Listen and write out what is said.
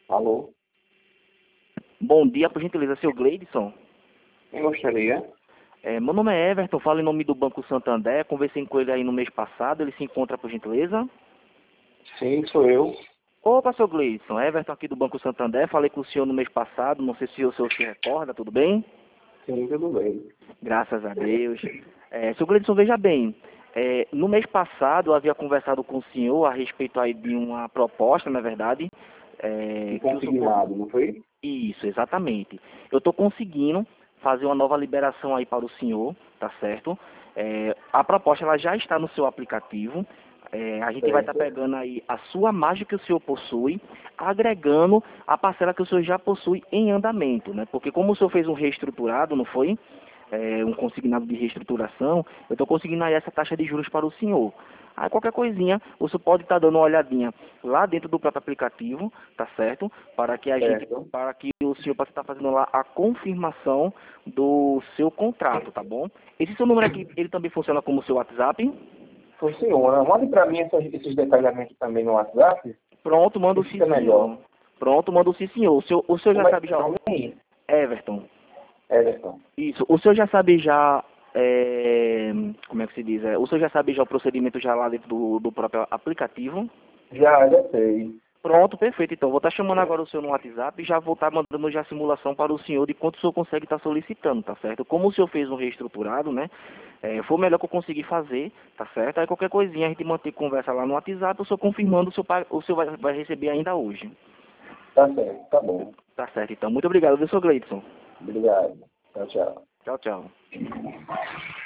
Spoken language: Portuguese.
Alô? Bom dia, por gentileza, seu Gleidson. Quem gostaria? Meu nome é Everton, falo em nome do Banco Santander, conversei com ele aí no mês passado, ele se encontra, por gentileza? Sim, sou eu. Opa, seu Gleidson, Everton aqui do Banco Santander, falei com o senhor no mês passado, não sei se o senhor se recorda, tudo bem? Sim, tudo bem. Graças a Deus. Seu Gleidson, veja bem, no mês passado eu havia conversado com o senhor a respeito aí de uma proposta, na verdade, E que o senhor... consignado, não foi? Isso, exatamente. Eu estou conseguindo fazer uma nova liberação aí para o senhor, tá certo? A proposta ela já está no seu aplicativo. A gente vai estar Certo. pegando aí a sua margem que o senhor possui, agregando a parcela que o senhor já possui em andamento, né? Porque como o senhor fez um reestruturado, não foi? Um consignado de reestruturação, eu estou conseguindo aí essa taxa de juros para o senhor. Aí qualquer coisinha, você pode estar dando uma olhadinha lá dentro do próprio aplicativo, tá certo? Certo. Para que o senhor possa estar fazendo lá a confirmação do seu contrato, tá bom? Esse seu número aqui, ele também funciona como seu WhatsApp? Funciona. Mande para mim esses detalhamentos também no WhatsApp, Pronto, manda que o sim, fica melhor. senhor. Pronto, manda o sim, senhor. O senhor já Como é sabe que é já... o nome aí? Everton. Everton. Isso. O senhor já sabe já... como é que se diz? O senhor já sabe já o procedimento já lá dentro do próprio aplicativo? Já sei. Pronto, perfeito. Então, vou estar chamando agora o senhor no WhatsApp e já vou estar mandando já a simulação para o senhor de quanto o senhor consegue estar solicitando, tá certo? Como o senhor fez um reestruturado, né? Foi o melhor que eu consegui fazer, tá certo? Aí qualquer coisinha a gente mantém conversa lá no WhatsApp, o senhor confirmando, o senhor vai receber ainda hoje. Tá certo, tá bom. Tá certo, então. Muito obrigado, viu, seu Gleidson? Obrigado. Tchau, tchau. Tchau, tchau.